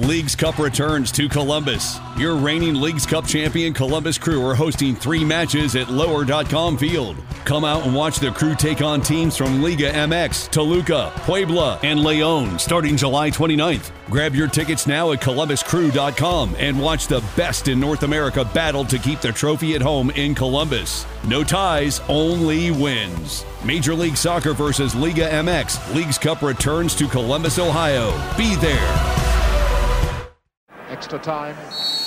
Leagues Cup returns to Columbus. Your reigning Leagues Cup champion Columbus Crew are hosting 3 matches at Lower.com Field. Come out and watch the Crew take on teams from Liga MX, Toluca, Puebla, and León starting July 29th. Grab your tickets now at ColumbusCrew.com and watch the best in North America battle to keep the trophy at home in Columbus. No ties, only wins. Major League Soccer versus Liga MX. Leagues Cup returns to Columbus, Ohio. Be there. Extra time.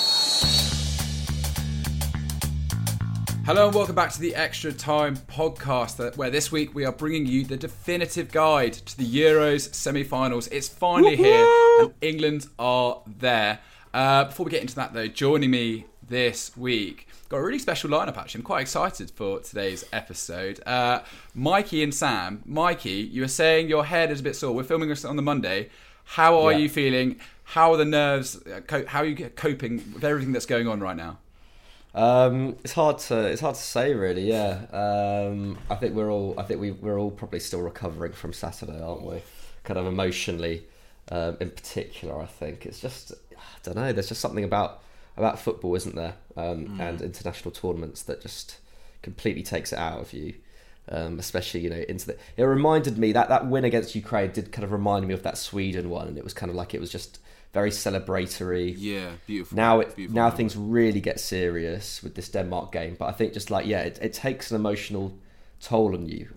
Hello and welcome back to the Extra Time podcast, where this week we are bringing you the definitive guide to the Euros semi-finals. It's finally here and England are there. Before we get into that though, joining me this week, got a really special lineup actually. I'm quite excited for today's episode. Mikey and Sam. Mikey, you were saying your head is a bit sore. We're filming this on the Monday. How are you feeling? How are the nerves? How are you coping with everything that's going on right now? It's hard to say really. Yeah, I think we're all probably still recovering from Saturday, aren't we? Kind of emotionally, in particular. I think it's just I don't know. There's just something about football, isn't there? And international tournaments that just completely takes it out of you. Especially it reminded me that win against Ukraine did kind of remind me of that Sweden one, and it was kind of like it was just very celebratory. Yeah, beautiful. Now things really get serious with this Denmark game, but I think just like it takes an emotional toll on you.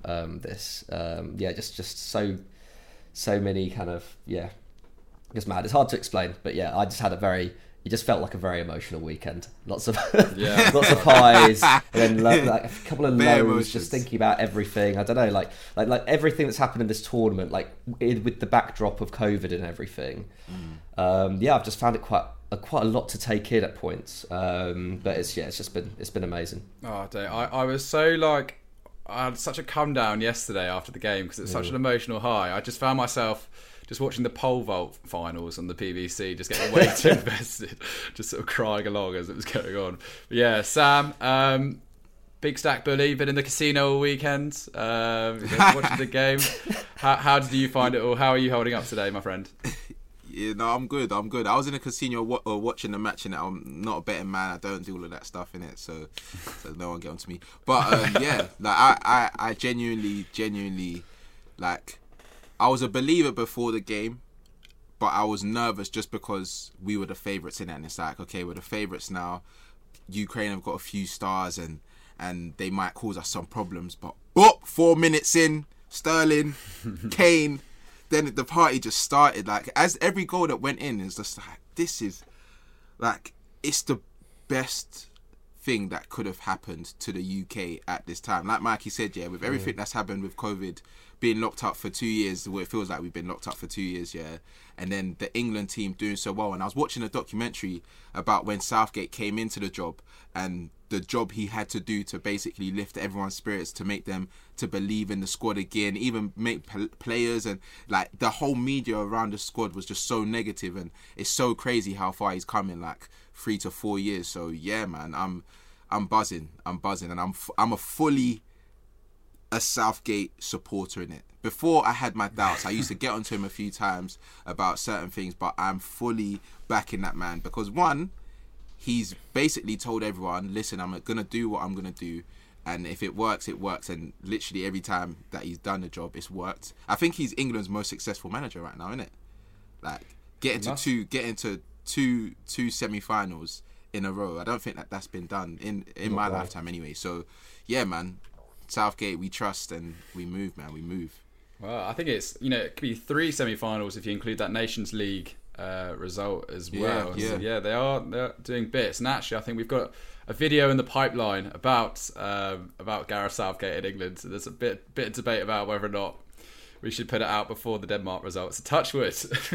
Just so many kind of it's mad. It's hard to explain, but I just had it just felt like a very emotional weekend. Lots of lots of highs, and then like a couple of lows. Emotions. Just thinking about everything. I don't know, like everything that's happened in this tournament, like with the backdrop of COVID and everything. I've just found it quite a lot to take in at points. But it's been amazing. Oh, I was so I had such a come down yesterday after the game because it's such an emotional high. I just found myself just watching the pole vault finals on the PVC, just getting way too invested, just sort of crying along as it was going on. But yeah, Sam, big stack bully, been in the casino all weekend, watching the game. How did you find it all? How are you holding up today, my friend? Yeah, no, I'm good. I was in a casino watching the match, and I'm not a betting man. I don't do all of that stuff in it, so no one get onto me. But I genuinely like. I was a believer before the game, but I was nervous just because we were the favourites in it. And it's like, okay, we're the favourites now. Ukraine have got a few stars and they might cause us some problems. But 4 minutes in, Sterling, Kane, then the party just started. Like, as every goal that went in is just like, this is, like, it's the best thing that could have happened to the UK at this time. Like Mikey said, with everything that's happened with COVID, being locked up for 2 years, the way it feels like we've been locked up for 2 years, and then the England team doing so well. And I was watching a documentary about when Southgate came into the job and the job he had to do to basically lift everyone's spirits, to make them to believe in the squad again, even make players, and like the whole media around the squad was just so negative. And it's so crazy how far he's come in like 3 to 4 years. So yeah, man, I'm buzzing, and I'm a fully a Southgate supporter in it. Before I had my doubts, I used to get onto him a few times about certain things, but I'm fully backing that man because one, he's basically told everyone, listen, I'm gonna do what I'm gonna do, and if it works, it works. And literally every time that he's done the job, it's worked. I think he's England's most successful manager right now, isn't it? Like getting to two semi-finals in a row. I don't think that's been done in my lifetime anyway. So yeah, man. Southgate, we trust and we move, man. We move. Well, I think it could be 3 semi-finals if you include that Nations League result as well. Yeah. So, they're doing bits. And actually, I think we've got a video in the pipeline about Gareth Southgate in England. So there's a bit of debate about whether or not we should put it out before the Denmark results. Touch wood.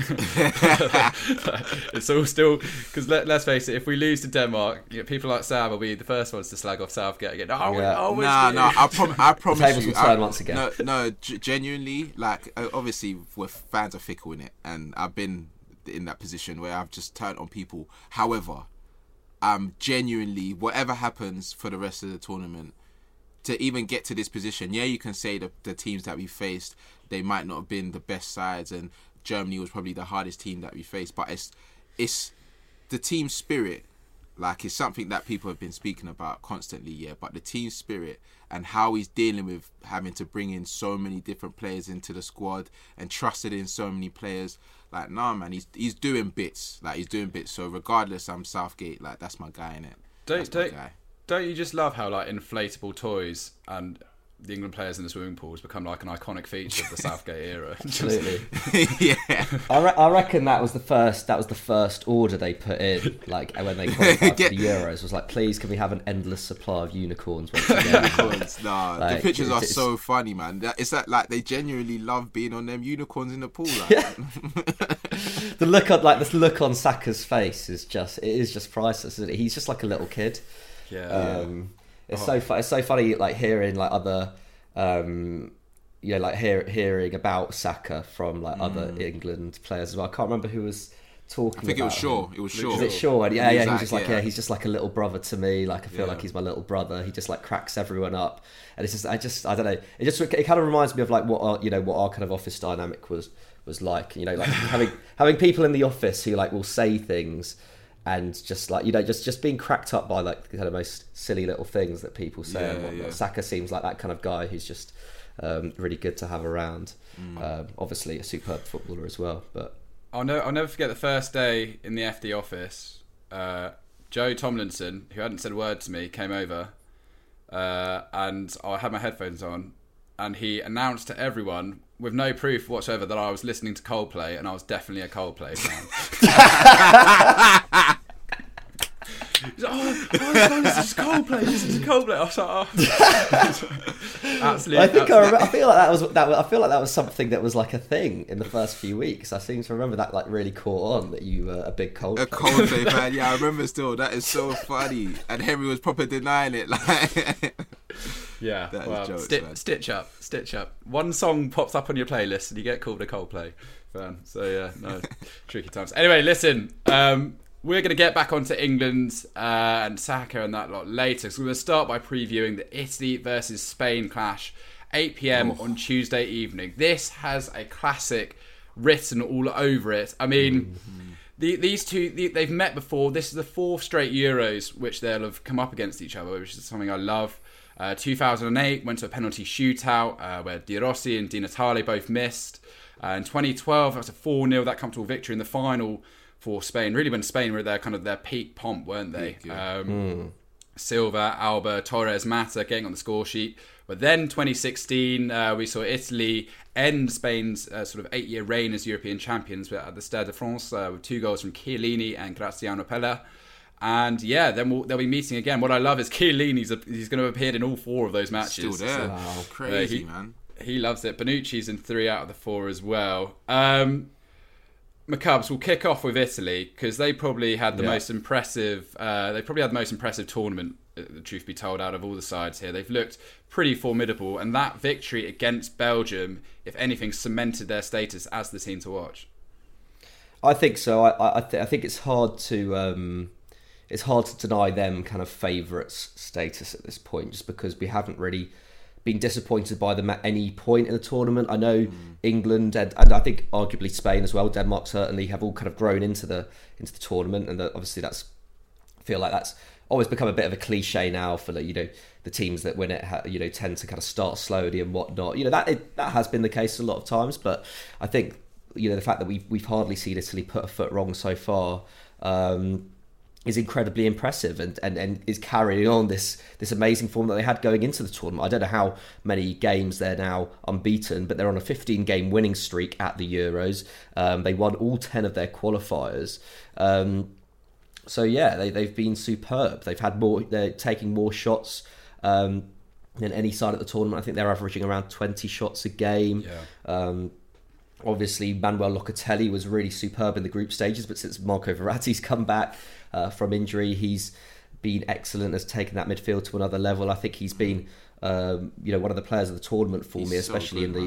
It's all still because let's face it. If we lose to Denmark, people like Sam will be the first ones to slag off Southgate again. No. I promise the tables you. will turn once again. Genuinely, like obviously, fans are fickle in it, and I've been in that position where I've just turned on people. However, genuinely, whatever happens for the rest of the tournament, to even get to this position, you can say the teams that we faced, they might not have been the best sides, and Germany was probably the hardest team that we faced, but it's the team spirit. Like, it's something that people have been speaking about constantly, yeah. But the team spirit and how he's dealing with having to bring in so many different players into the squad and trusted in so many players. Like, nah, man, he's doing bits. Like, he's doing bits. So regardless, I'm Southgate. Like, that's my guy, innit? Don't you just love how like inflatable toys and the England players in the swimming pool has become like an iconic feature of the Southgate era? Absolutely. Yeah. I reckon that was the first order they put in, like when they qualified for the Euros, was like, please, can we have an endless supply of unicorns once again? Nah, like, the pictures are so funny, man. It's like they genuinely love being on them unicorns in the pool. Like. Yeah. the look on Saka's face is just priceless, isn't it? He's just like a little kid. Yeah. It's so funny, like hearing like other, like hearing about Saka from like other England players as well. I can't remember who was talking. I think about it was Shaw. him. It was Shaw. Was it Shaw? And yeah. He was just like, yeah, he's just like a little brother to me. Like I feel like he's my little brother. He just like cracks everyone up, and it's just I don't know. It kind of reminds me of like what our kind of office dynamic was like. You know, like having people in the office who like will say things. And just like, just being cracked up by like the kind of most silly little things that people say and whatnot. Saka seems like that kind of guy who's just really good to have around. Obviously a superb footballer as well. But I'll never forget the first day in the FD office. Joe Tomlinson, who hadn't said a word to me, came over and I had my headphones on, and he announced to everyone with no proof whatsoever that I was listening to Coldplay, and I was definitely a Coldplay fan. He's like, this is Coldplay. This is Coldplay. I was like, absolutely. I feel like that was something that was like a thing in the first few weeks. I seem to remember that like really caught on, that you were a big Coldplay. A Coldplay fan, yeah, I remember still. That is so funny, and Henry was proper denying it, like. Yeah, well, jokes, stitch up. One song pops up on your playlist and you get called a Coldplay fan. So yeah, no, tricky times. Anyway, listen, we're going to get back onto England and Saka and that lot later. So we're going to start by previewing the Italy versus Spain clash, 8 p.m. on Tuesday evening. This has a classic written all over it. I mean, these two, they've met before. This is the fourth straight Euros which they'll have come up against each other, which is something I love. 2008 went to a penalty shootout where Di Rossi and Di Natale both missed. In 2012, that was a 4-0 that comfortable victory in the final for Spain. Really, when Spain were at their peak pomp, weren't they? Silva, Alba, Torres, Mata getting on the score sheet. But then 2016, we saw Italy end Spain's sort of 8-year reign as European champions at the Stade de France with 2 goals from Chiellini and Graziano Pella. And yeah, then they'll be meeting again. What I love is Chiellini's he's going to have appeared in all 4 of those matches. Still there. Wow. Crazy, man. He loves it. Bonucci's in 3 out of the 4 as well. McCubs, we'll kick off with Italy because they probably had the most impressive. They probably had the most impressive tournament, the truth be told, out of all the sides here. They've looked pretty formidable, and that victory against Belgium, if anything, cemented their status as the team to watch. I think so. I think it's hard to deny them kind of favourites status at this point, just because we haven't really been disappointed by them at any point in the tournament. I know England and I think arguably Spain as well, Denmark certainly, have all kind of grown into the tournament, and obviously I feel like that's always become a bit of a cliche now for the teams that win it tend to kind of start slowly and whatnot. That has been the case a lot of times, but I think the fact that we've hardly seen Italy put a foot wrong so far is incredibly impressive and is carrying on this amazing form that they had going into the tournament. I don't know how many games they're now unbeaten, but they're on a 15-game winning streak at the Euros. They won all 10 of their qualifiers. So yeah, they've been superb. They're taking more shots than any side at the tournament. I think they're averaging around 20 shots a game. Yeah. Obviously, Manuel Locatelli was really superb in the group stages, but since Marco Verratti's come back from injury, he's been excellent, has taken that midfield to another level. I think he's been, one of the players of the tournament for me, especially in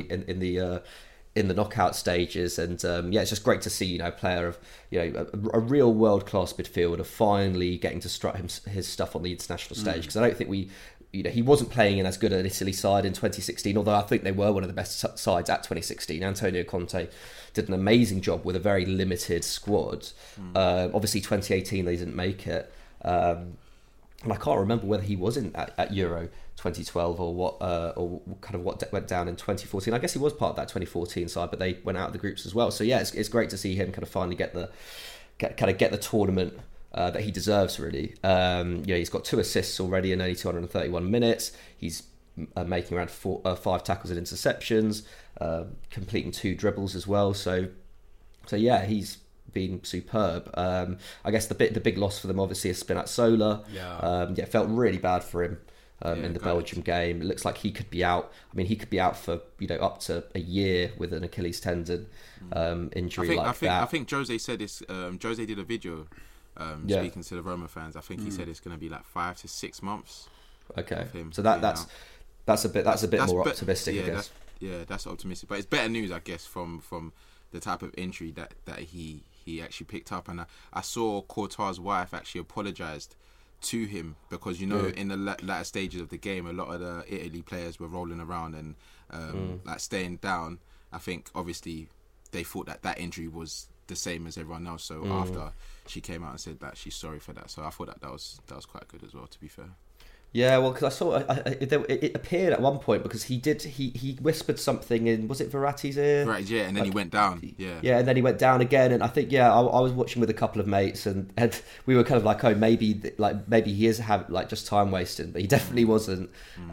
the knockout stages. And it's just great to see a player of a real world class midfielder finally getting to strut his stuff on the international stage, because I don't think he wasn't playing in as good an Italy side in 2016, although I think they were one of the best sides at 2016. Antonio Conte did an amazing job with a very limited squad. Obviously, 2018 they didn't make it, and I can't remember whether he was in at Euro 2012 or what went down in 2014. I guess he was part of that 2014 side, but they went out of the groups as well. So yeah, it's great to see him kind of finally get the tournament that he deserves, really. He's got 2 assists already in only 231 minutes. He's making around 5 tackles and interceptions, completing 2 dribbles as well. So yeah, he's been superb. I guess the big loss for them obviously is Spinazzola. It felt really bad for him in the Belgium game. It looks like he could be out. I mean, he could be out for up to a year with an Achilles tendon injury I that. I think Jose said this. Jose did a video speaking to the Roma fans. I think he said it's going to be like 5 to 6 months. Okay, so that's a bit more optimistic. I guess. That's optimistic, but it's better news, I guess, from the type of injury that he actually picked up. And I saw Courtois' wife actually apologised to him because in the latter stages of the game, a lot of the Italy players were rolling around and like staying down. I think obviously they thought that injury was the same as everyone else. So after she came out and said that she's sorry for that, so I thought that was quite good as well, to be fair. Yeah, well, because I saw it appeared at one point because he whispered something in, was it Verratti's ear? Right, yeah, and then he went down. Yeah, and then he went down again, and I think I was watching with a couple of mates, and we were kind of like, oh, maybe he is just time wasting, but he definitely wasn't.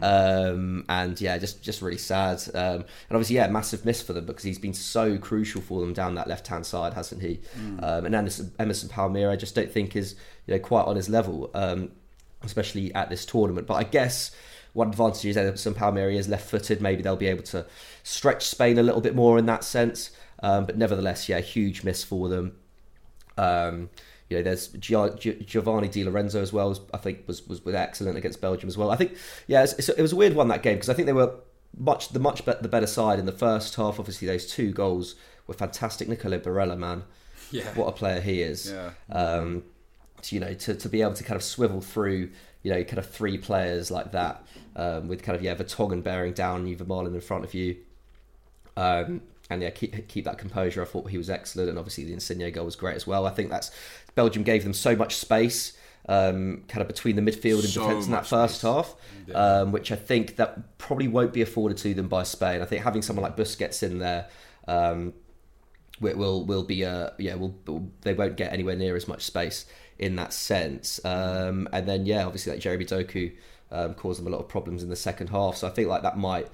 And yeah, just really sad. And obviously, massive miss for them because he's been so crucial for them down that left hand side, hasn't he? And Emerson Palmieri, I just don't think is quite on his level. Especially at this tournament. But I guess one advantage is Emerson Palmieri is left-footed. Maybe they'll be able to stretch Spain a little bit more in that sense. But nevertheless, huge miss for them. There's Giovanni Di Lorenzo as well. I think was excellent against Belgium as well. I think it was a weird one, that game, because I think they were the better side in the first half. Obviously, those 2 goals were fantastic. Nicolo Barella, man, what a player he is. To be able to kind of swivel through, kind of 3 players like that, with kind of Vertonghen bearing down you, Vermaelen in front of you, and keep that composure. I thought he was excellent, and obviously the Insigne goal was great as well. I think Belgium gave them so much space, kind of between the midfield and defence in that first half, which I think that probably won't be afforded to them by Spain. I think having someone like Busquets in there. Will be they won't get anywhere near as much space in that sense, and then obviously like Jeremy Doku caused them a lot of problems in the second half. So I think like that might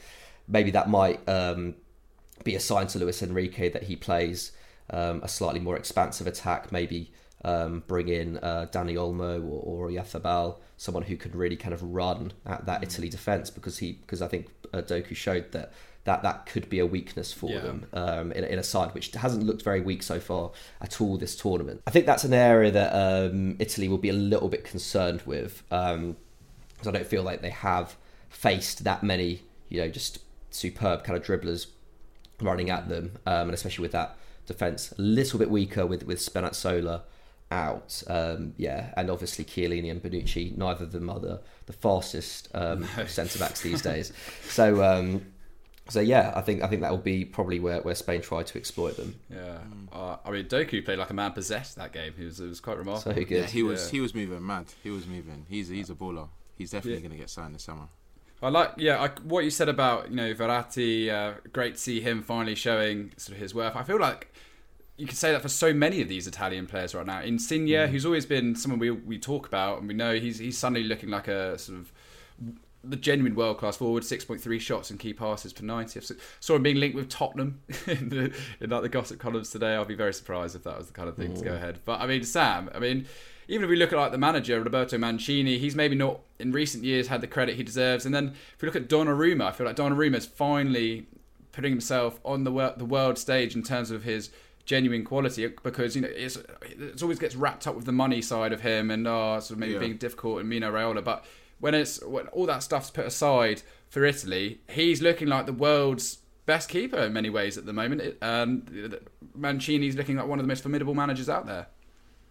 be a sign to Luis Enrique that he plays a slightly more expansive attack. Maybe bring in Dani Olmo or Oyarzabal, someone who could really kind of run at that Italy defence, because I think Doku showed that could be a weakness for them in a side which hasn't looked very weak so far at all this tournament. I think that's an area that Italy will be a little bit concerned with, because I don't feel like they have faced that many, just superb kind of dribblers running at them, and especially with that defence a little bit weaker with Spinazzola out, and obviously Chiellini and Bonucci, neither of them are the fastest centre backs these days. So I think that will be probably where Spain try to exploit them. I mean, Doku played like a man possessed that game. It was quite remarkable. So good. Yeah, he was moving mad. He was moving. He's a baller. He's definitely going to get signed this summer. I like what you said about Verratti. Great to see him finally showing sort of his worth. I feel like you could say that for so many of these Italian players right now. Insigne, who's always been someone we talk about, and we know he's suddenly looking like a sort of the genuine world-class forward. 6.3 shots and key passes per 90. I saw him being linked with Tottenham in the gossip columns today. I'll be very surprised if that was the kind of thing to go ahead. But I mean, Sam, even if we look at like the manager, Roberto Mancini, he's maybe not in recent years had the credit he deserves. And then if we look at Donnarumma, I feel like Donnarumma's finally putting himself on the world stage in terms of his genuine quality, because it always gets wrapped up with the money side of him and sort of maybe being difficult and Mino Raiola. But when all that stuff's put aside for Italy, he's looking like the world's best keeper in many ways at the moment. And Mancini's looking like one of the most formidable managers out there.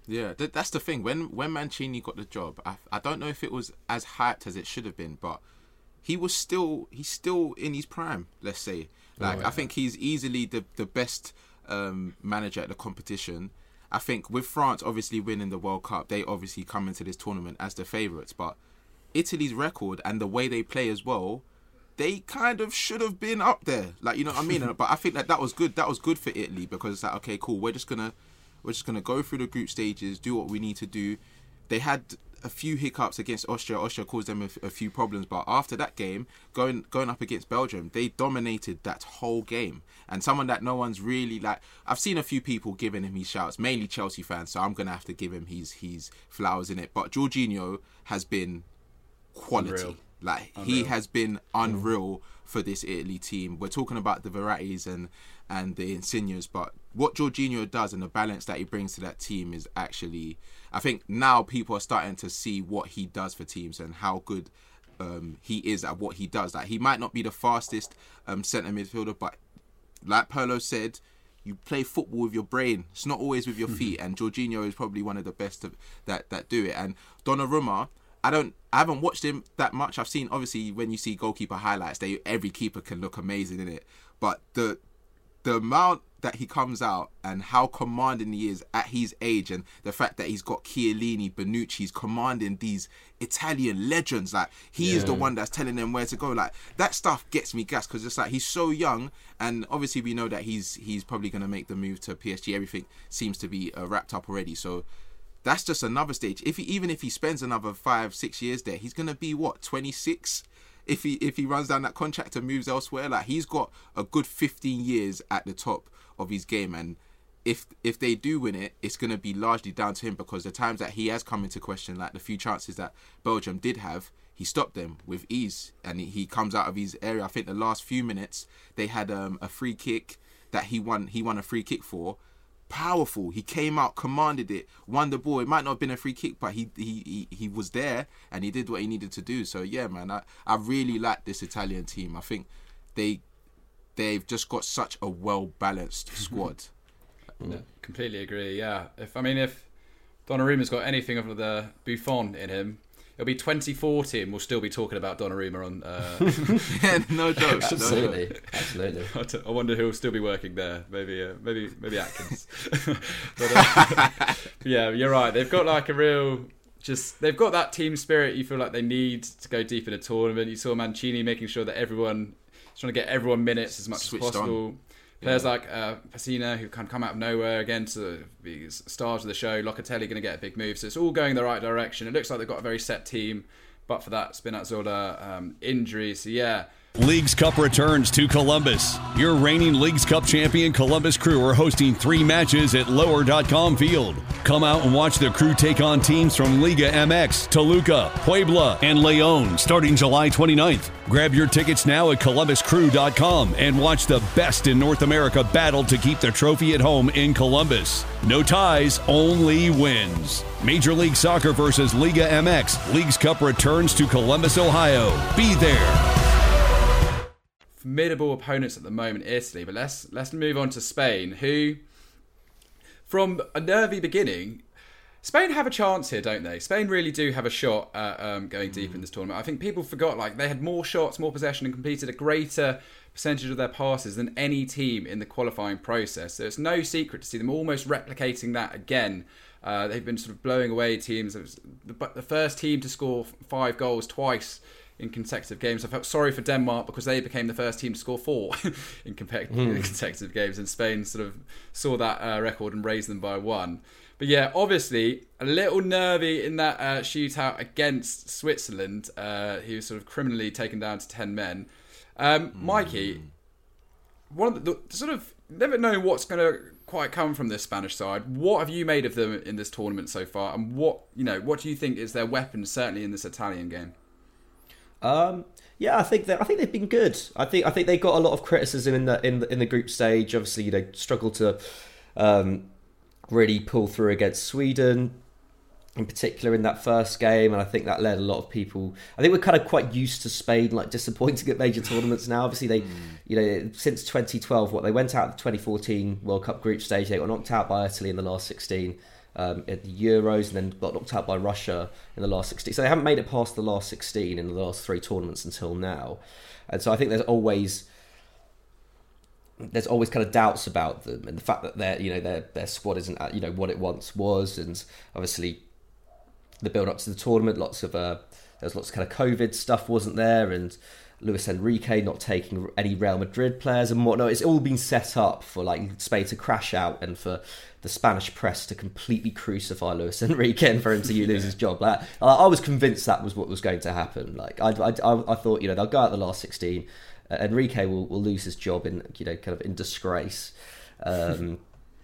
Yeah, that's the thing. When Mancini got the job, I don't know if it was as hyped as it should have been, but he's still in his prime, let's say. I think he's easily the best manager at the competition. I think with France obviously winning the World Cup, they obviously come into this tournament as the favourites, but Italy's record and the way they play as well, they kind of should have been up there. Like, you know what I mean? But I think that was good. That was good for Italy, because it's like, okay, cool, we're just gonna go through the group stages, do what we need to do. They had a few hiccups against Austria. Austria caused them a few problems, but after that game, going up against Belgium, they dominated that whole game. And someone that no one's really like, I've seen a few people giving him his shouts, mainly Chelsea fans, so I'm gonna have to give him his flowers in it. But Jorginho has been quality. Unreal. He has been unreal for this Italy team. We're talking about the Verrattis and the Insignes, but what Jorginho does and the balance that he brings to that team is actually, I think now people are starting to see what he does for teams and how good he is at what he does. Like, he might not be the fastest centre midfielder, but like Pirlo said, you play football with your brain. It's not always with your feet, and Jorginho is probably one of the best that do it. And Donnarumma, I haven't watched him that much. I've seen, obviously, when you see goalkeeper highlights, every keeper can look amazing in it. But the amount that he comes out and how commanding he is at his age, and the fact that he's got Chiellini, Bonucci's commanding these Italian legends, like he is the one that's telling them where to go. Like, that stuff gets me gassed, because it's like he's so young, and obviously we know that he's probably going to make the move to PSG. Everything seems to be wrapped up already, so that's just another stage. Even if he spends another 5-6 years there, he's gonna be 26 if he runs down that contract and moves elsewhere. Like, he's got a good 15 years at the top of his game, and if they do win it, it's gonna be largely down to him, because the times that he has come into question, like the few chances that Belgium did have, he stopped them with ease, and he comes out of his area. I think the last few minutes they had a free kick that he won a free kick for. Powerful. He came out, commanded it, won the ball. It might not have been a free kick, but he was there and he did what he needed to do. So yeah, man, I really like this Italian team. I think they've just got such a well-balanced squad. No, completely agree. Yeah, if Donnarumma's got anything of the Buffon in him, it'll be 2040 and we'll still be talking about Donnarumma on. Yeah, no joke. Absolutely. I wonder who'll still be working there. Maybe Atkins. But, yeah, you're right. They've got like a real. They've got that team spirit you feel like they need to go deep in a tournament. You saw Mancini making sure that everyone is trying to get everyone minutes as much as possible. Players like Pessina, who can come out of nowhere again to be stars of the show. Locatelli going to get a big move. So it's all going the right direction. It looks like they've got a very set team. But for that Spinazzola injury. So yeah. Leagues Cup returns to Columbus. Your reigning Leagues Cup champion Columbus Crew are hosting 3 matches at Lower.com Field. Come out and watch the Crew take on teams from Liga MX, Toluca, Puebla, and Leon starting July 29th. Grab your tickets now at ColumbusCrew.com and watch the best in North America battle to keep the trophy at home in Columbus. No ties, only wins. Major League Soccer versus Liga MX. Leagues Cup returns to Columbus, Ohio. Be there. Formidable opponents at the moment, Italy, but let's move on to Spain, who, from a nervy beginning, Spain have a chance here, don't they? Spain really do have a shot at going deep in this tournament. I think people forgot, like, they had more shots, more possession, and completed a greater percentage of their passes than any team in the qualifying process. So it's no secret to see them almost replicating that again. They've been sort of blowing away teams. It was the first team to score 5 goals twice in consecutive games. I felt sorry for Denmark because they became the first team to score 4 in consecutive games, and Spain sort of saw that record and raised them by 1. But yeah, obviously a little nervy in that shootout against Switzerland. He was sort of criminally taken down to 10 men. Mikey, one of the sort of never know what's going to quite come from this Spanish side. What have you made of them in this tournament so far, and what do you think is their weapon, certainly in this Italian game? Yeah, I think they've been good. I think they got a lot of criticism in the group stage. Obviously, struggled to really pull through against Sweden, in particular in that first game, and I think that led a lot of people. I think we're kind of quite used to Spain like disappointing at major tournaments now. Obviously, they since 2012, they went out of the 2014 World Cup group stage, they got knocked out by Italy in the last 16. at the Euros, and then got knocked out by Russia in the last 16. So they haven't made it past the last 16 in the last 3 tournaments until now. And so I think there's always kind of doubts about them, and the fact that their squad isn't at, what it once was, and obviously the build up to the tournament, there's lots of kind of COVID stuff wasn't there, and Luis Enrique not taking any Real Madrid players and whatnot. It's all been set up for like Spain to crash out and for the Spanish press to completely crucify Luis Enrique and for him to lose his job. Like, I was convinced that was what was going to happen. Like I thought, they'll go out the last 16. Enrique will lose his job in kind of in disgrace, and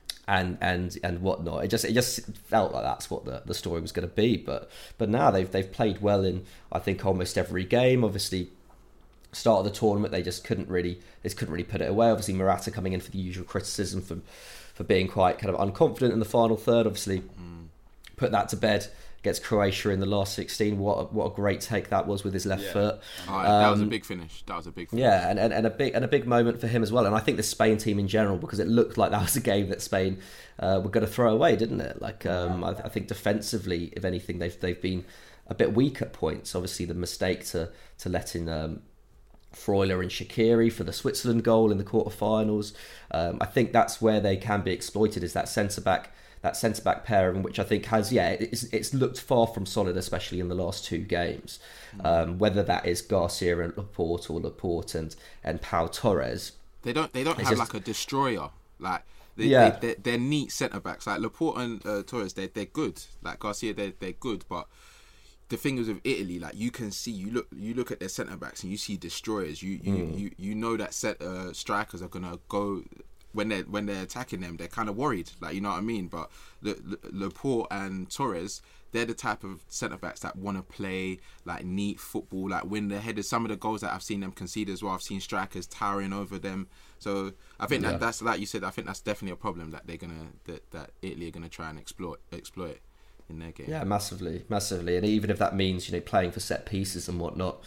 whatnot. It just felt like that's what the story was going to be. But now they've played well in, I think, almost every game. Obviously, start of the tournament they couldn't really put it away. Obviously, Morata coming in for the usual criticism for being quite kind of unconfident in the final third. Obviously, put that to bed against Croatia in the last 16. What a great take that was with his left foot. That was a big finish. Yeah, and a big moment for him as well. And I think the Spain team in general, because it looked like that was a game that Spain were going to throw away, didn't it? Like I think defensively, if anything, they've been a bit weak at points. Obviously, the mistake to let in Freuler and Shaqiri for the Switzerland goal in the quarterfinals. I think that's where they can be exploited, is that centre back pairing, which I think has it's looked far from solid, especially in the last 2 games. Whether that is Garcia and Laporte and Pau Torres, they don't have like a destroyer. Like they're neat centre backs. Like Laporte and Torres, they're good. Like Garcia, they're good, but the thing is with Italy, like you can see, you look at their centre backs and you see destroyers. You know that strikers are gonna go when they're attacking them. They're kind of worried, like, you know what I mean. But Laporte and Torres, they're the type of centre backs that want to play like neat football, like win their headers. Some of the goals that I've seen them concede as well, I've seen strikers towering over them. So I think that's like you said. I think that's definitely a problem that that Italy are gonna try and exploit in their game. Yeah, massively, and even if that means playing for set pieces and whatnot,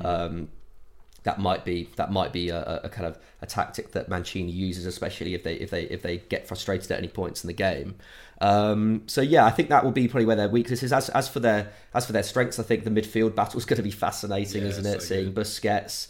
that might be a kind of a tactic that Mancini uses, especially if they get frustrated at any points in the game. So yeah, I think that will be probably where their weakness is. As for their strengths, I think the midfield battle is going to be fascinating, isn't it? Seeing good. Busquets,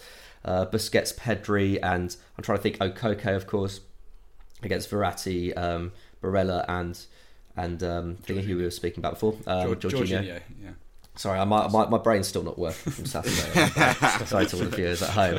Pedri, and I'm trying to think Okoko, of course, against Verratti, Barella, and thinking who we were speaking about before, Jorginho. Yeah. Sorry, my brain's still not working from Saturday. Sorry to all the viewers at home,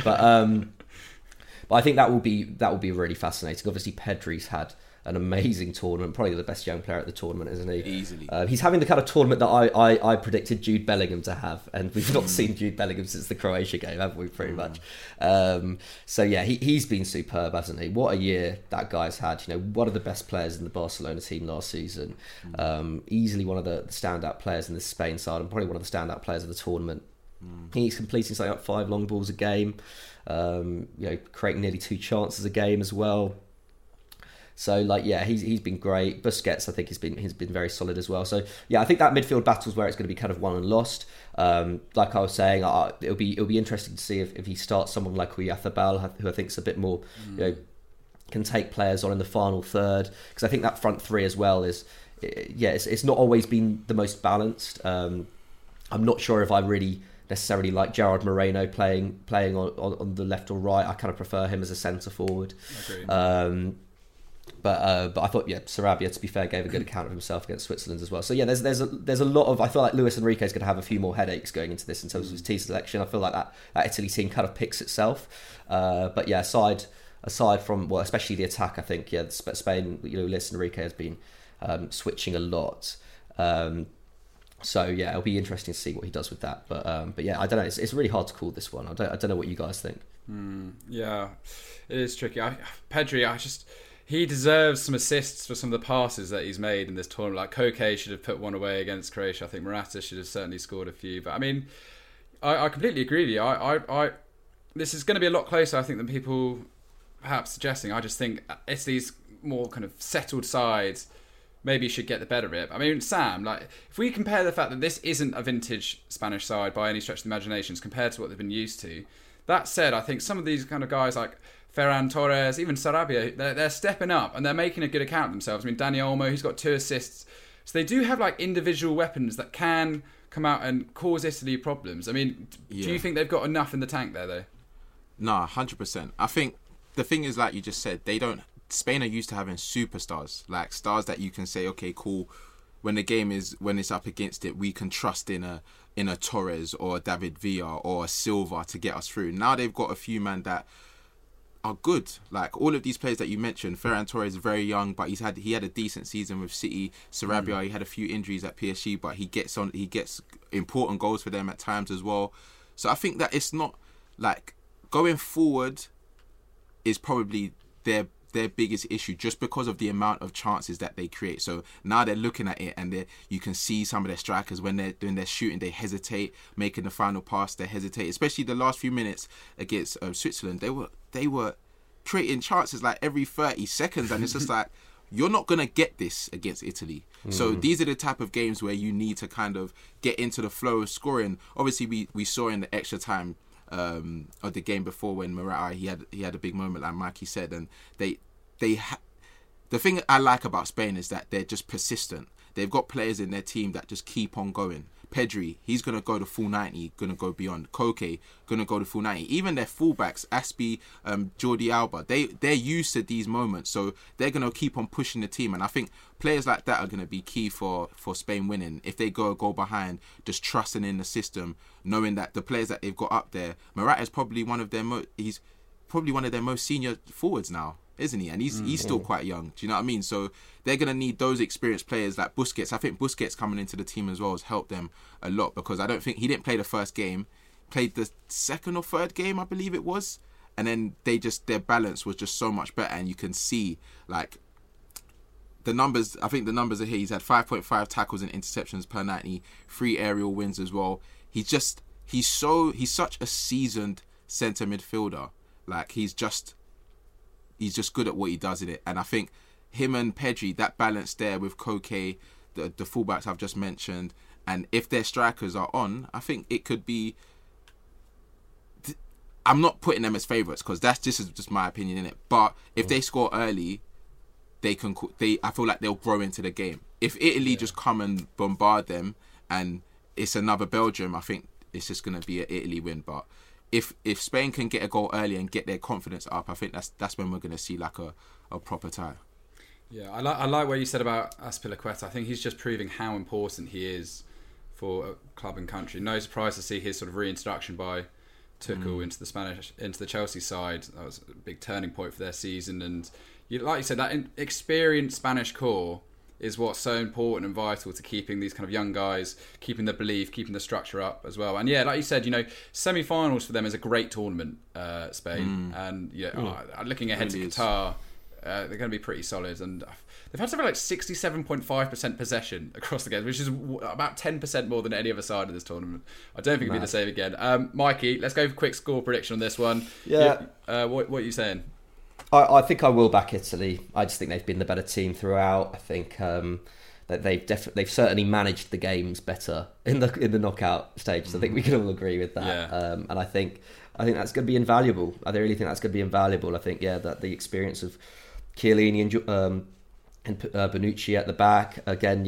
but I think that will be really fascinating. Obviously, Pedri's had an amazing tournament, probably the best young player at the tournament, isn't he? Easily. He's having the kind of tournament that I predicted Jude Bellingham to have, and we've not seen Jude Bellingham since the Croatia game, haven't we, pretty much? So yeah, he's been superb, hasn't he? What a year that guy's had. One of the best players in the Barcelona team last season. Easily one of the standout players in the Spain side, and probably one of the standout players of the tournament. He's completing something like 5 long balls a game, creating nearly 2 chances a game as well. So he's been great. Busquets, I think he's been very solid as well. So yeah, I think that midfield battle is where it's going to be kind of won and lost. Like I was saying, it'll be interesting to see if he starts someone like Oyarzabal, who I think is a bit more, can take players on in the final third, because I think that front 3 as well it's not always been the most balanced. I'm not sure if I really necessarily like Gerard Moreno playing on the left or right. I kind of prefer him as a centre forward. Agreed. But I thought, Sarabia, to be fair, gave a good account of himself against Switzerland as well. So yeah, there's a lot of, I feel like Luis Enrique is going to have a few more headaches going into this in terms of his team selection. I feel like that Italy team kind of picks itself. But yeah, aside from, well, especially the attack, I think Spain, Luis Enrique has been switching a lot. So yeah, it'll be interesting to see what he does with that. But yeah, I don't know. It's really hard to call this one. I don't know what you guys think. Yeah, it is tricky. Pedri, he deserves some assists for some of the passes that he's made in this tournament. Like Koke should have put one away against Croatia. I think Morata should have certainly scored a few. But I mean, I completely agree with you. I this is going to be a lot closer, I think, than people perhaps suggesting. I just think Italy's more kind of settled sides maybe should get the better of it. I mean, Sam, if we compare the fact that this isn't a vintage Spanish side by any stretch of the imaginations compared to what they've been used to. That said, I think some of these kind of guys like Ferran Torres, even Sarabia, they're stepping up and they're making a good account of themselves. I mean, Dani Olmo, he's got 2 assists So they do have like individual weapons that can come out and cause Italy problems. I mean, do you think they've got enough in the tank there, though? Nah, 100%. I think the thing is, like you just said, Spain are used to having superstars, like stars that you can say, okay, cool. When it's up against it, we can trust in a Torres or a David Villa or a Silva to get us through. Now they've got a few men that are good. Like all of these players that you mentioned, Ferran Torres is very young, but he had a decent season with City. Sarabia, he had a few injuries at PSG, but he gets important goals for them at times as well. So I think that it's not like going forward is probably their biggest issue, just because of the amount of chances that they create. So now they're looking at it, and you can see some of their strikers when they're doing their shooting, they hesitate, making the final pass, they hesitate. Especially the last few minutes against Switzerland, they were creating chances like every 30 seconds, and it's just like, you're not gonna get this against Italy. So these are the type of games where you need to kind of get into the flow of scoring. Obviously, we saw in the extra time of the game before when Morata he had a big moment, like Mikey said, and the thing I like about Spain is that they're just persistent. They've got players in their team that just keep on going. Pedri, he's going to go the full 90, going to go beyond. Koke, going to go the full 90. Even their fullbacks, Aspi, Jordi Alba, they're used to these moments, so they're going to keep on pushing the team. And I think players like that are going to be key for Spain winning. If they go a goal behind, just trusting in the system, knowing that the players that they've got up there, Morata is probably one of their most senior forwards now, isn't he? And he's still quite young. Do you know what I mean? So they're going to need those experienced players like Busquets. I think Busquets coming into the team as well has helped them a lot, because I don't think he didn't play the first game, played the second or third game, I believe it was. And then their balance was just so much better. And you can see like the numbers. I think the numbers are here. He's had 5.5 tackles and interceptions per 90, 3 aerial wins as well. He's such a seasoned centre midfielder. Like he's just good at what he does in it. And I think him and Pedri, that balance there with Koke, the fullbacks I've just mentioned, and if their strikers are on, I think it could be... I'm not putting them as favourites, because that's just my opinion in it. But if they score early, I feel like they'll grow into the game. If Italy just come and bombard them and it's another Belgium, I think it's just going to be an Italy win. But if Spain can get a goal early and get their confidence up, I think that's when we're going to see like a proper tie. Yeah, I like what you said about Azpilicueta. I think he's just proving how important he is for a club and country. No surprise to see his sort of reintroduction by Tuchel into the Chelsea side. That was a big turning point for their season. And like you said, that experienced Spanish core is what's so important and vital to keeping these kind of young guys, keeping the belief, keeping the structure up as well. And yeah, like you said, semi-finals for them is a great tournament, Spain. And looking ahead to Qatar, they're going to be pretty solid. And they've had something like 67.5% possession across the games, which is about 10% more than any other side of this tournament. I don't think it'll be the same again. Mikey, let's go for a quick score prediction on this one. Yeah. What are you saying? I think I will back Italy. I just think they've been the better team throughout. I think that they've certainly managed the games better in the knockout stage. So I think we can all agree with that. Yeah. And I think that's going to be invaluable. I really think that's going to be invaluable. I think that the experience of Chiellini and Bonucci at the back again.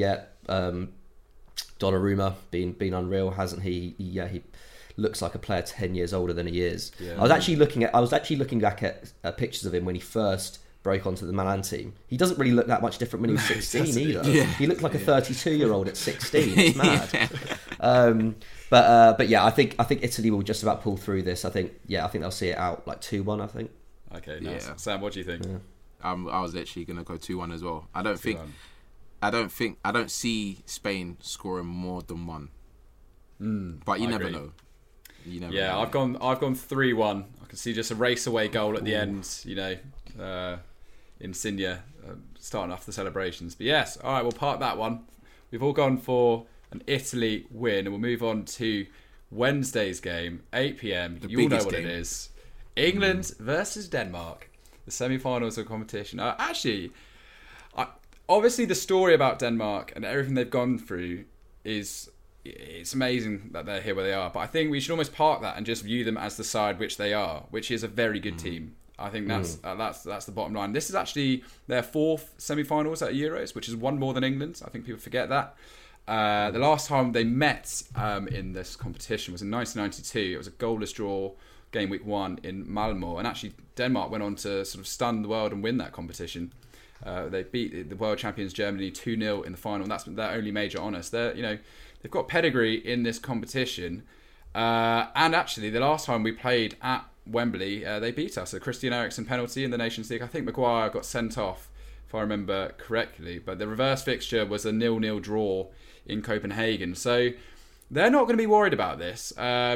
Donnarumma being unreal, hasn't he? He looks like a player 10 years older than he is. Yeah. I was actually looking back at pictures of him when he first broke onto the Milan team. He doesn't really look that much different when he was 16 either. Yeah. He looked like a 32-year-old at 16. It's mad. But yeah, I think Italy will just about pull through this. I think they'll see it out like 2-1. I think. Okay, nice. Yeah. Sam, what do you think? Yeah. I was actually going to go 2-1 as well. I don't see Spain scoring more than one. But you never know. I've gone 3-1. I can see just a race away goal at the end. Insigne starting off the celebrations. But yes, all right, we'll park that one. We've all gone for an Italy win, and we'll move on to Wednesday's game, 8 p.m. You all know what it is. England versus Denmark, the semi-finals of the competition. Obviously the story about Denmark and everything they've gone through it's amazing that they're here where they are. But I think we should almost park that and just view them as the side which they are, which is a very good team. I think that's the bottom line. This is actually their fourth semi-finals at Euros, which is one more than England. I think people forget that. The last time they met in this competition was in 1992. It was a goalless draw, game week 1 in Malmö, and actually Denmark went on to sort of stun the world and win that competition. They beat the world champions Germany 2-0 in the final, and that's their only major honour. So they've got pedigree in this competition. And actually, the last time we played at Wembley, they beat us. A Christian Eriksen penalty in the Nations League. I think Maguire got sent off, if I remember correctly. But the reverse fixture was a 0-0 draw in Copenhagen. So they're not going to be worried about this.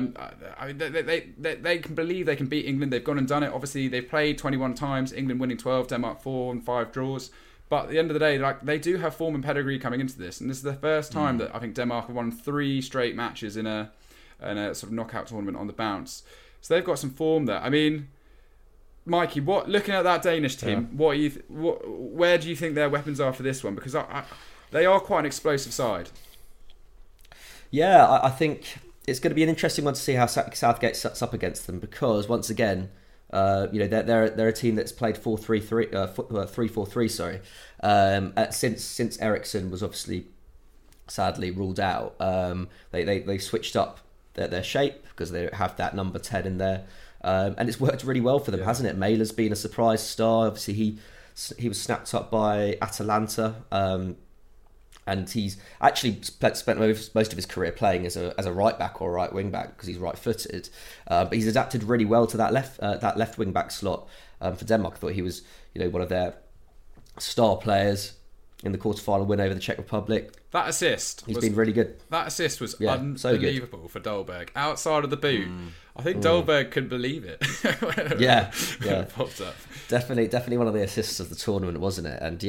They can believe they can beat England. They've gone and done it. Obviously, they've played 21 times. England winning 12, Denmark 4 and 5 draws. But at the end of the day, they do have form and pedigree coming into this. And this is the first time that I think Denmark have won 3 straight matches in a sort of knockout tournament on the bounce. So they've got some form there. I mean, Mikey, looking at that Danish team, where do you think their weapons are for this one? Because they are quite an explosive side. Yeah, I think it's going to be an interesting one to see how Southgate sets up against them, because once again, they're a team that's played 3-4-3. Since Eriksen was obviously sadly ruled out, they switched up their shape because they have that number 10 in there, and it's worked really well for them, hasn't it? Mæhle's been a surprise star. Obviously, he was snapped up by Atalanta. And he's actually spent most of his career playing as a right back or right wing back because he's right footed. But he's adapted really well to that left wing back slot for Denmark. I thought he was one of their star players in the quarterfinal win over the Czech Republic. That assist, he's been really good. That assist was unbelievable for Dolberg outside of the boot. I think Dolberg couldn't believe it. yeah, it popped up. Definitely one of the assists of the tournament, wasn't it? And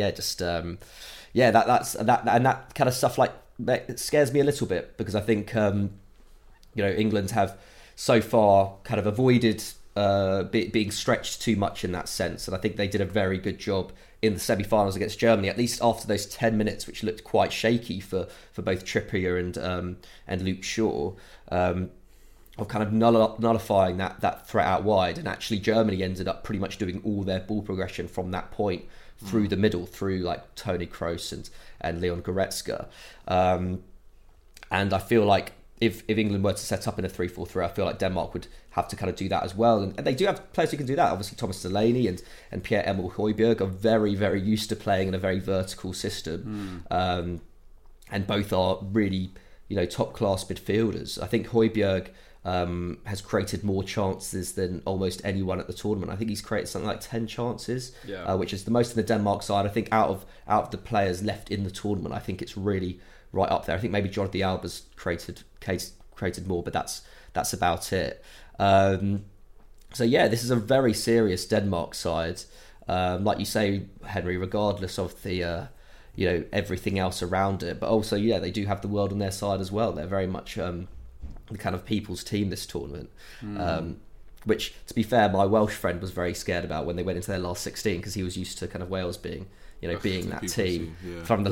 that kind of stuff it scares me a little bit, because I think England have so far kind of avoided being stretched too much in that sense, and I think they did a very good job in the semi-finals against Germany, at least after those 10 minutes, which looked quite shaky for both Trippier and Luke Shaw, of kind of nullifying that threat out wide. And actually Germany ended up pretty much doing all their ball progression from that point through the middle, through like Toni Kroos and Leon Goretzka. And I feel like if England were to set up in a 3-4-3, I feel like Denmark would have to kind of do that as well. And they do have players who can do that. Obviously, Thomas Delaney and Pierre-Emile Højbjerg are very, very used to playing in a very vertical system. And both are really, top-class midfielders. I think Højbjerg has created more chances than almost anyone at the tournament. I think he's created something like 10 chances, which is the most in the Denmark side. I think out of the players left in the tournament, I think it's really right up there. I think maybe Jordi Alba's created more, but that's about it. So yeah, this is a very serious Denmark side. Like you say, Henry, regardless of the everything else around it, but also they do have the world on their side as well. They're very much the kind of people's team this tournament. Which, to be fair, my Welsh friend was very scared about when they went into their last 16, because he was used to kind of Wales being being that team from the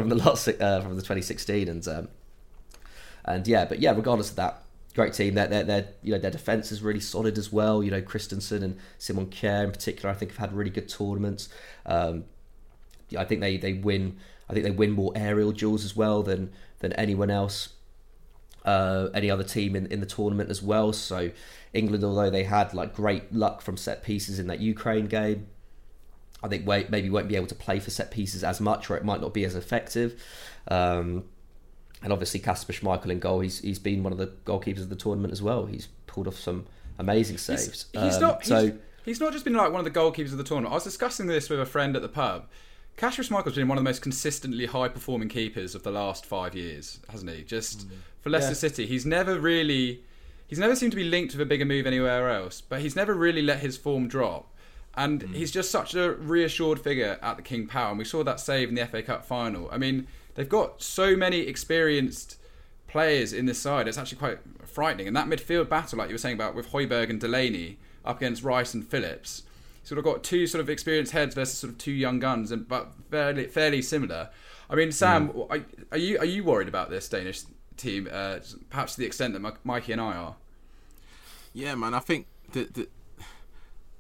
2016 but regardless of that, great team. Their defence is really solid as well. Christensen and Simon Kjær in particular, I think, have had really good tournaments. I think they win. I think they win more aerial duels as well than anyone else, any other team in the tournament as well. So England, although they had great luck from set pieces in that Ukraine game, I think maybe won't be able to play for set pieces as much, or it might not be as effective. And obviously Kasper Schmeichel in goal, he's been one of the goalkeepers of the tournament as well. He's pulled off some amazing saves. He's not just been one of the goalkeepers of the tournament. I was discussing this with a friend at the pub. Kasper Schmeichel's been one of the most consistently high-performing keepers of the last 5 years, hasn't he? Just for Leicester City, he's never seemed to be linked with a bigger move anywhere else, but he's never really let his form drop. And he's just such a reassured figure at the King Power, and we saw that save in the FA Cup final. I mean, they've got so many experienced players in this side, it's actually quite frightening. And that midfield battle, like you were saying about with Højbjerg and Delaney up against Rice and Phillips, sort of got two sort of experienced heads versus sort of two young guns, but fairly similar. I mean, Sam, are you worried about this Danish team, perhaps to the extent that Mikey and I are? Yeah, man, I think that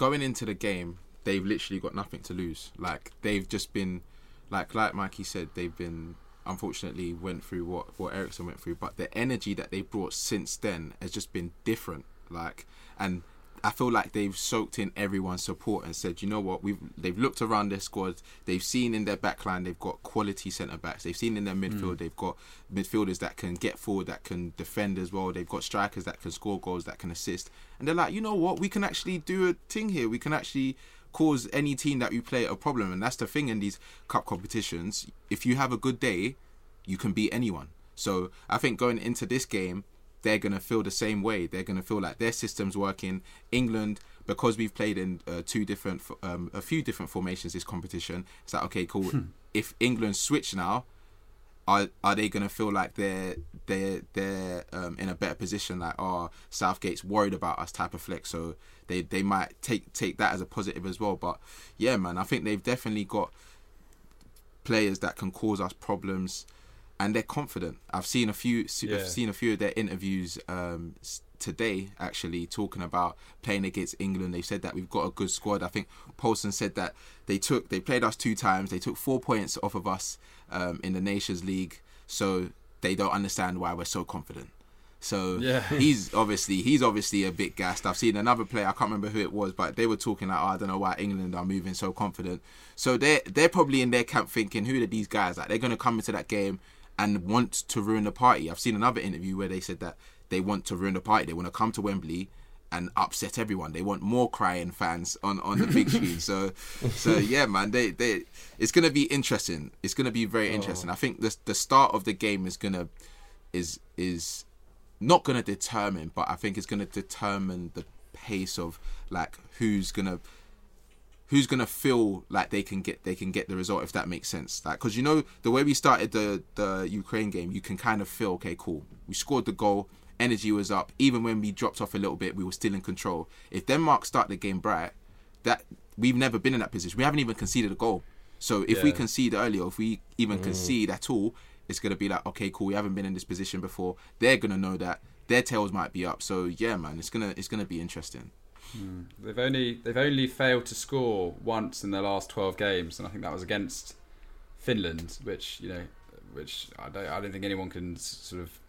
going into the game, they've literally got nothing to lose. Like, they've just been, like Mikey said, they've been, unfortunately, went through what Eriksen went through, but the energy that they've brought since then has just been different. Like, and I feel like they've soaked in everyone's support and said, you know what, they've looked around their squad, they've seen in their backline they've got quality centre-backs, they've seen in their midfield they've got midfielders that can get forward, that can defend as well, they've got strikers that can score goals, that can assist, and they're like, you know what, we can actually do a thing here, we can actually cause any team that we play a problem. And that's the thing in these cup competitions, if you have a good day, you can beat anyone. So I think going into this game, they're going to feel the same way. They're going to feel like their system's working. England, because we've played in a few different formations this competition, it's like, okay, cool. If England switch now, are they going to feel like they're in a better position? Like, Southgate's worried about us type of flex. So they might take that as a positive as well. But yeah, man, I think they've definitely got players that can cause us problems. And they're confident. I've seen a few of their interviews today, actually, talking about playing against England. They said that we've got a good squad. I think Paulson said that they played us 2 times. They took 4 points off of us in the Nations League. So they don't understand why we're so confident. So he's obviously a bit gassed. I've seen another player, I can't remember who it was, but they were talking like, I don't know why England are moving so confident. So they're probably in their camp thinking, who are these guys? Like, they're going to come into that game and want to ruin the party. I've seen another interview where they said that they want to ruin the party. They want to come to Wembley and upset everyone. They want more crying fans on the big screen. So yeah, man, it's going to be interesting. It's going to be very interesting. I think the start of the game is not going to determine, but I think it's going to determine the pace of like who's going to feel like they can get the result, if that makes sense. Like, because, you know, the way we started the Ukraine game, you can kind of feel, okay, cool, we scored the goal, energy was up. Even when we dropped off a little bit, we were still in control. If Denmark start the game bright, that we've never been in that position. We haven't even conceded a goal. So if we concede early, or if we even concede at all, it's going to be like, okay, cool, we haven't been in this position before. They're going to know that their tails might be up. So yeah, man, it's gonna be interesting. They've only failed to score once in their last 12 games, and I think that was against Finland, which I don't think anyone can sort of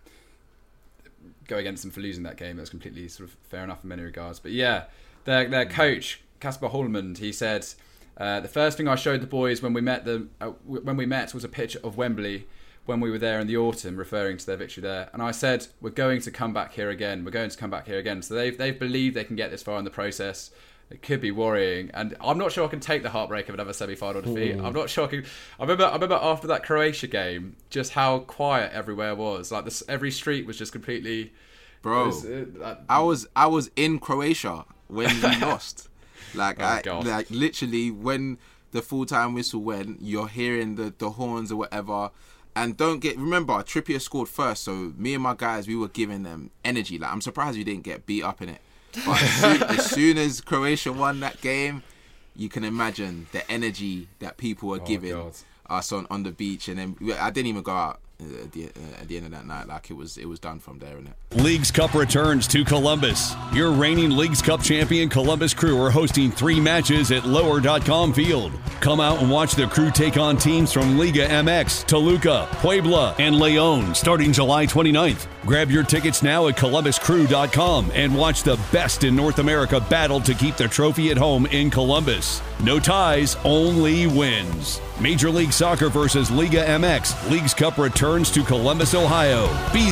go against them for losing that game. That's completely sort of fair enough in many regards. But yeah, their coach Kasper Holmund, he said, the first thing I showed the boys when we met was a picture of Wembley when we were there in the autumn, referring to their victory there. And I said, we're going to come back here again. We're going to come back here again. So they've believed they can get this far in the process. It could be worrying. And I'm not sure I can take the heartbreak of another semi-final defeat. I'm not sure I can. I remember after that Croatia game, just how quiet everywhere was. Like every street was just completely... Bro, I was in Croatia when we lost. Like, like literally when the full-time whistle went, you're hearing the horns or whatever. And remember, Trippier scored first, so me and my guys, we were giving them energy. Like, I'm surprised we didn't get beat up in it. But as soon as Croatia won that game, you can imagine the energy that people were giving us on the beach. And then I didn't even go out at the end of that night. Like, it was done from there, innit? Leagues Cup returns to Columbus. Your reigning Leagues Cup champion Columbus Crew are hosting 3 matches at lower.com field. Come out and watch the Crew take on teams from Liga MX, Toluca, Puebla, and León starting July 29th. Grab your tickets now at columbuscrew.com and watch the best in North America battle to keep the trophy at home in Columbus. No ties, only wins. Major League Soccer versus Liga MX. Leagues Cup returns to Columbus, Ohio. Be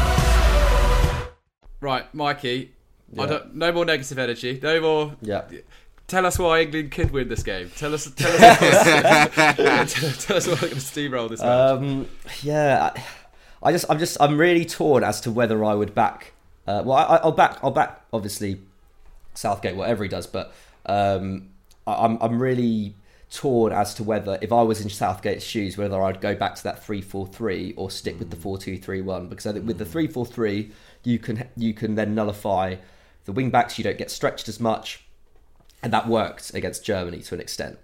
there. Right, Mikey. No more negative energy. No more. Yeah. Tell us why England could win this game. Tell us why we're going to steamroll this match. I'm really torn as to whether I would back. I'll back obviously Southgate, whatever he does. But I'm really torn as to whether, if I was in Southgate's shoes, whether I'd go back to that 3-4-3 or stick with the 4-2-3-1. Because I think with the 3-4-3, you can then nullify the wing backs. You don't get stretched as much. And that worked against Germany to an extent.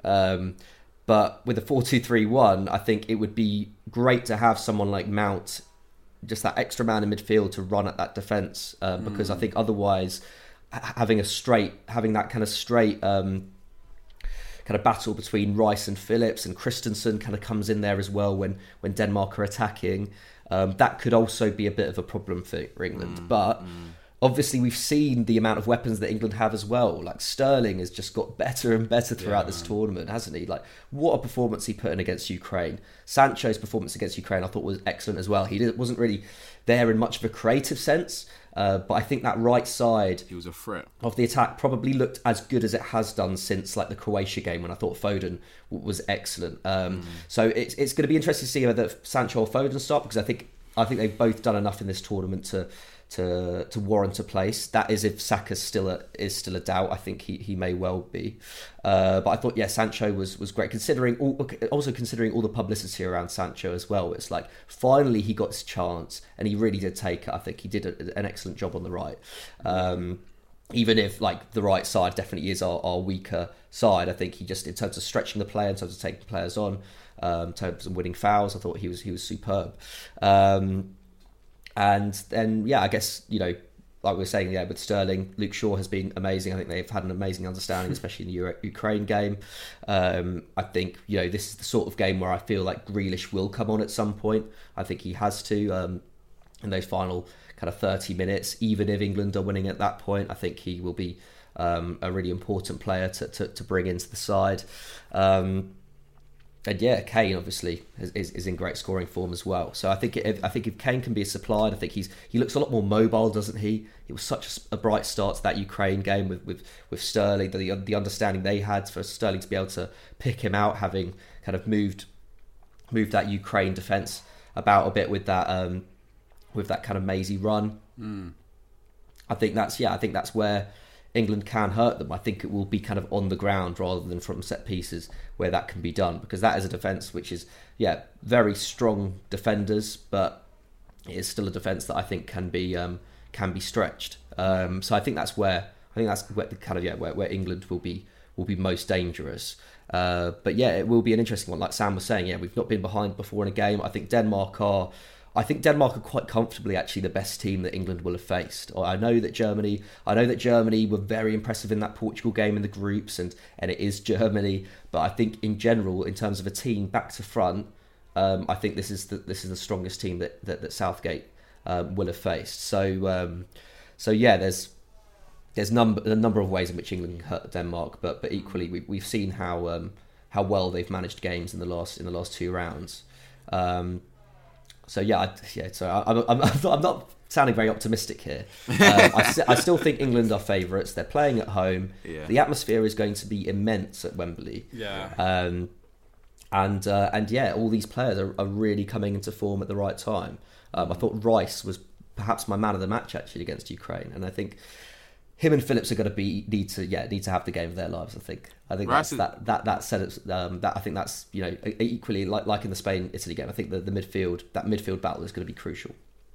But with the 4-2-3-1, I think it would be great to have someone like Mount, just that extra man in midfield to run at that defence. Because I think otherwise, having that kind of straight kind of battle between Rice and Phillips, and Christensen kind of comes in there as well when Denmark are attacking. That could also be a bit of a problem for England. But obviously we've seen the amount of weapons that England have as well. Like Sterling has just got better and better throughout this tournament, hasn't he? Like, what a performance he put in against Ukraine. Sancho's performance against Ukraine I thought was excellent as well. He wasn't really there in much of a creative sense, but I think that right side, he was a threat of the attack, probably looked as good as it has done since like the Croatia game, when I thought Foden was excellent. So it's going to be interesting to see whether Sancho or Foden start, because I think they've both done enough in this tournament to warrant a place. That is, if Saka is still a doubt. I think he may well be. But I thought, Sancho was great, considering all the publicity around Sancho as well. It's like finally he got his chance, and he really did take it. I think he did an excellent job on the right. Even if like the right side definitely is our weaker side, I think he just, in terms of stretching the play, in terms of taking players on, in terms of winning fouls, I thought he was superb. And then, I guess, like we were saying, with Sterling, Luke Shaw has been amazing. I think they've had an amazing understanding, especially in the Ukraine game. I think, this is the sort of game where I feel like Grealish will come on at some point. I think he has to, in those final kind of 30 minutes, even if England are winning at that point. I think he will be a really important player to bring into the side. And Kane obviously is in great scoring form as well. So I think if Kane can be supplied, I think he looks a lot more mobile, doesn't he? It was such a bright start to that Ukraine game with Sterling. The understanding they had for Sterling to be able to pick him out, having kind of moved that Ukraine defence about a bit with that kind of mazy run. I think that's where England can hurt them. I think it will be kind of on the ground rather than from set pieces where that can be done, because that is a defence which is very strong defenders, but it is still a defence that I think can be stretched. So I think that's where the kind of where England will be most dangerous. But it will be an interesting one. Like Sam was saying, we've not been behind before in a game. I think Denmark are quite comfortably actually the best team that England will have faced. I know that Germany were very impressive in that Portugal game in the groups, and it is Germany. But I think in general, in terms of a team back to front, I think this is the strongest team that Southgate will have faced. So there's a number of ways in which England can hurt Denmark, but equally we've seen how well they've managed games in the last two rounds. So I'm not sounding very optimistic here. I still think England are favourites. They're playing at home. Yeah. The atmosphere is going to be immense at Wembley. Yeah. And all these players are really coming into form at the right time. I thought Rice was perhaps my man of the match actually against Ukraine, and I think him and Phillips are going to need to have the game of their lives. I think Rice that I think that's equally like in the Spain-Italy game. I think the midfield battle is going to be crucial.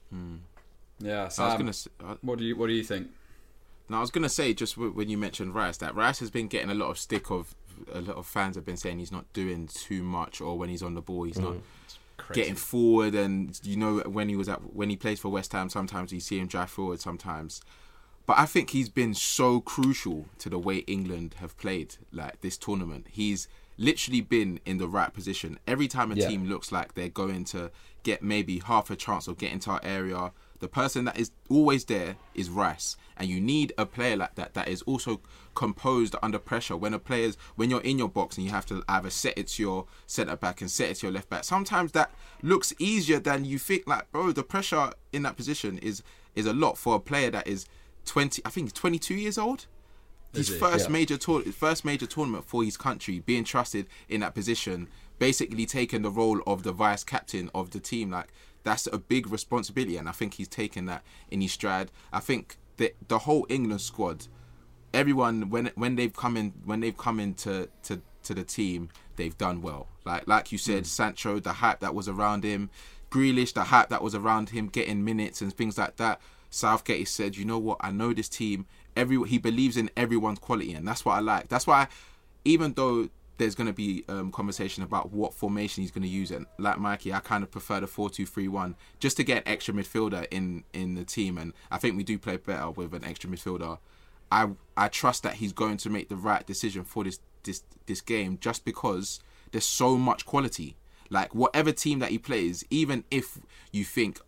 Yeah, Sam, what do you think? No, I was going to say, just when you mentioned Rice, that Rice has been getting a lot of stick. A lot of fans have been saying he's not doing too much, or when he's on the ball, he's not getting forward. And when he plays for West Ham, sometimes you see him drive forward sometimes. But I think he's been so crucial to the way England have played like this tournament. He's literally been in the right position. Every time a team looks like they're going to get maybe half a chance of getting into our area, the person that is always there is Rice. And you need a player like that is also composed under pressure. When you're in your box and you have to either set it to your centre back and set it to your left back, sometimes that looks easier than you think. Like, bro, the pressure in that position is a lot for a player that is 22 years old. His first major tournament for his country, being trusted in that position, basically taking the role of the vice captain of the team. Like, that's a big responsibility, and I think he's taken that in his stride. I think that the whole England squad, everyone when they've come into the team, they've done well. Like you said, Sancho, the hype that was around him, Grealish, the hype that was around him getting minutes and things like that. Southgate said, you know what, I know this team. He believes in everyone's quality, and that's what I like. That's why, even though there's going to be conversation about what formation he's going to use, and like Mikey, I kind of prefer the 4-2-3-1 just to get an extra midfielder in the team, and I think we do play better with an extra midfielder I trust that he's going to make the right decision for this game, just because there's so much quality. Like, whatever team that he plays, even if you think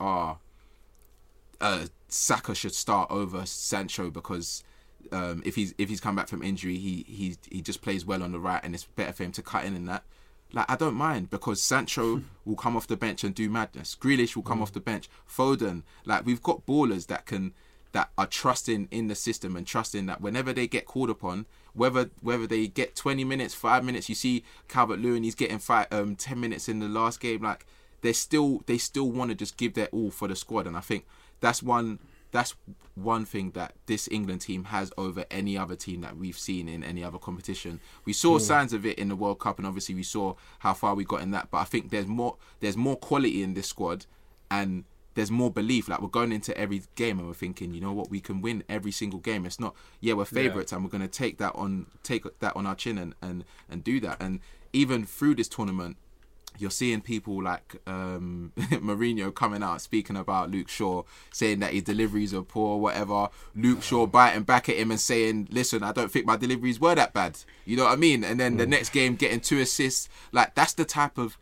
Saka should start over Sancho because if he's come back from injury, he just plays well on the right and it's better for him to cut in that. Like, I don't mind, because Sancho will come off the bench and do madness. Grealish will come off the bench. Foden, like, we've got ballers that are trusting in the system and trusting that whenever they get called upon, whether they get 20 minutes, 5 minutes, you see Calvert-Lewin, he's getting 10 minutes in the last game. Like, they still want to just give their all for the squad, and I think that's one thing that this England team has over any other team that we've seen in any other competition. We saw signs of it in the World Cup, and obviously we saw how far we got in that. But I think there's more quality in this squad, and there's more belief. Like, we're going into every game and we're thinking, you know what, we can win every single game. It's not, we're favourites and we're going to take that on our chin and do that. And even through this tournament, you're seeing people like Mourinho coming out speaking about Luke Shaw, saying that his deliveries are poor, whatever. Luke Shaw biting back at him and saying, listen, I don't think my deliveries were that bad. You know what I mean? And then the next game getting 2 assists. Like, that's the type of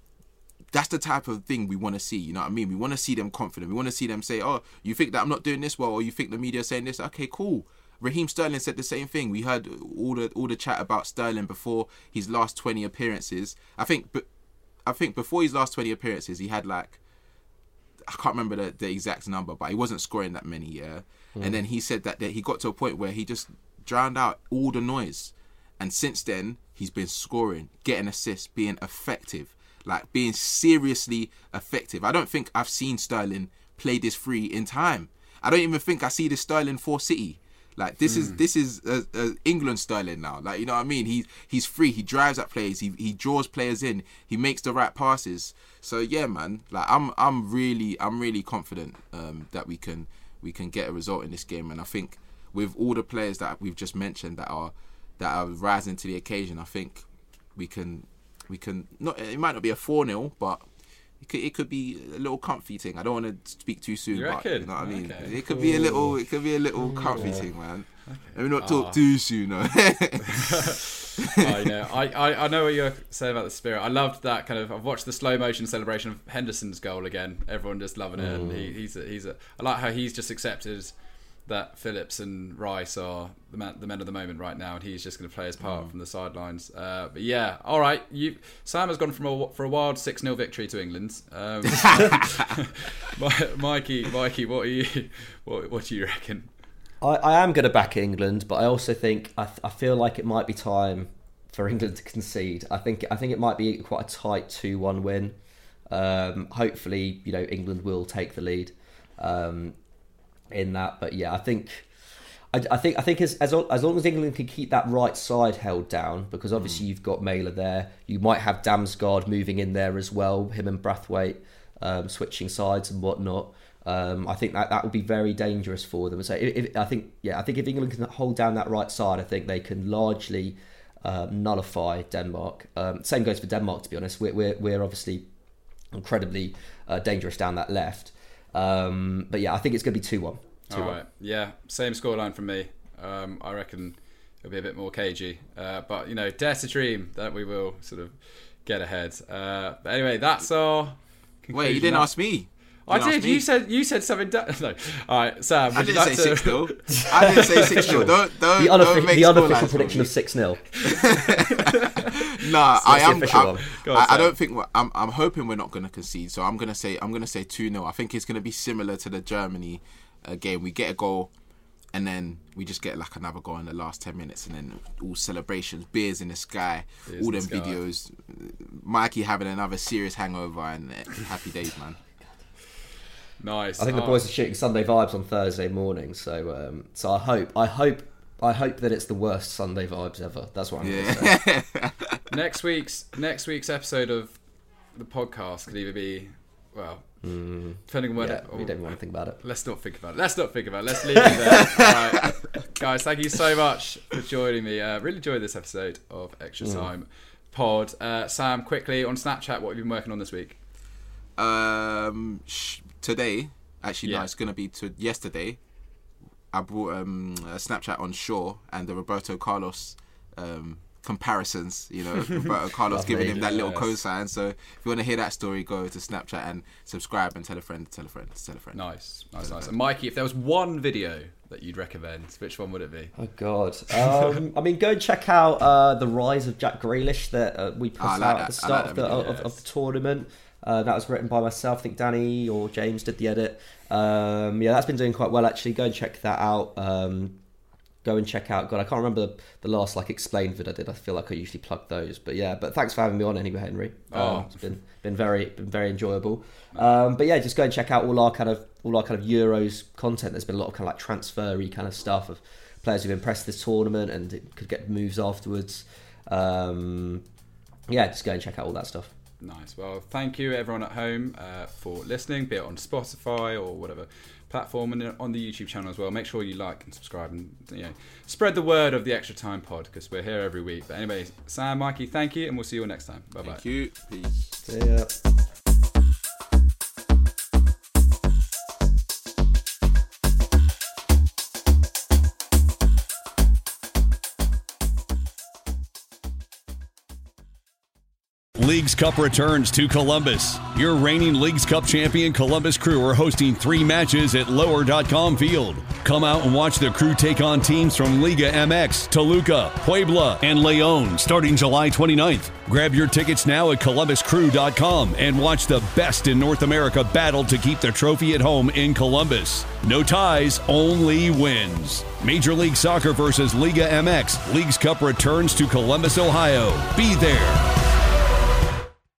thing we want to see. You know what I mean? We want to see them confident. We want to see them say, oh, you think that I'm not doing this well, or you think the media are saying this? Okay, cool. Raheem Sterling said the same thing. We heard all the chat about Sterling before his last 20 appearances. I think before his last 20 appearances, he had, like, I can't remember the exact number, but he wasn't scoring that many, And then he said that he got to a point where he just drowned out all the noise. And since then, he's been scoring, getting assists, being effective, like being seriously effective. I don't think I've seen Sterling play this free in time. I don't even think I see this Sterling for City. Like, this is England Sterling now. Like, you know what I mean? He's free. He drives at players. He draws players in. He makes the right passes. So yeah, man. Like, I'm really confident that we can get a result in this game. And I think with all the players that we've just mentioned that are rising to the occasion, I think we can not. It might not be a 4-0, but it could be a little comfy thing. I don't want to speak too soon, but you know what I mean. Okay. It could be a little comfy thing, man. Okay. Let me not talk too soon. No. I know what you're saying about the spirit. I loved that kind of. I've watched the slow motion celebration of Henderson's goal again. Everyone just loving it, and he's a. I like how he's just accepted that Phillips and Rice are the men of the moment right now, and he's just going to play his part from the sidelines. But yeah, all right. Sam has gone for a wild 6-0 victory to England. Mikey, what do you reckon? I am going to back England, but I also think I feel like it might be time for England to concede. I think it might be quite a tight 2-1 win. Hopefully, England will take the lead. In that, but yeah, I think as long as England can keep that right side held down, because obviously you've got Mailer there, you might have Damsgaard moving in there as well, him and Brathwaite switching sides and whatnot. I think that would be very dangerous for them. So I think if England can hold down that right side, I think they can largely nullify Denmark. Same goes for Denmark, to be honest. We're obviously incredibly dangerous down that left. But yeah, I think it's going to be 2-1. All right. Yeah, same scoreline from me. I reckon it'll be a bit more cagey. But, dare to dream that we will sort of get ahead. But anyway, that's our conclusion. Wait, you didn't ask me. I did. You said something. No. All right, Sam. I didn't say 6-0. I didn't say 6-0. Don't the unofficial prediction of 6-0. Nah, I don't think. I'm hoping we're not going to concede. So I'm going to say 2-0. I think it's going to be similar to the Germany game. We get a goal, and then we just get like another goal in the last 10 minutes, and then all celebrations, beers in the sky, all them videos. Mikey having another serious hangover, and happy days, man. Nice. I think the boys are shooting Sunday vibes on Thursday morning, so I hope that it's the worst Sunday vibes ever. That's what I'm going to say. Next week's episode of the podcast could either be, depending on when we don't want to think about it. Let's not think about it. Let's leave it there. All right, guys, thank you so much for joining me. Really enjoyed this episode of Extra Time Pod. Sam, quickly on Snapchat, what have you been working on this week? Today, actually, no, it's going to be yesterday. I brought a Snapchat on Shaw and the Roberto Carlos comparisons. You know, Roberto Carlos giving him that little cosign. So if you want to hear that story, go to Snapchat and subscribe and tell a friend, tell a friend, tell a friend. Nice. And Mikey, if there was one video that you'd recommend, which one would it be? Oh God! I mean, go and check out the Rise of Jack Grealish that we put out at the start of the tournament. That was written by myself. I think Danny or James did the edit. That's been doing quite well actually. Go and check that out. Go and check out. God, I can't remember the last explained vid I did. I feel like I usually plug those, but thanks for having me on anyway, Henry. It's been very enjoyable. Just go and check out all our kind of Euros content. There's been a lot of kind of transfer-y kind of stuff of players who've impressed this tournament and it could get moves afterwards. Just go and check out all that stuff. Nice. Well, thank you everyone at home for listening, be it on Spotify or whatever platform, and on the YouTube channel as well. Make sure you like and subscribe and spread the word of the Extra Time pod, because we're here every week. But anyway, Sam, Mikey, thank you, and we'll see you all next time. Bye bye. Thank you. Peace. See ya. Leagues Cup returns to Columbus. Your reigning Leagues Cup champion Columbus Crew are hosting 3 matches at Lower.com Field. Come out and watch the Crew take on teams from Liga MX, Toluca, Puebla, and León starting July 29th. Grab your tickets now at ColumbusCrew.com and watch the best in North America battle to keep the trophy at home in Columbus. No ties, only wins. Major League Soccer versus Liga MX. Leagues Cup returns to Columbus, Ohio. Be there.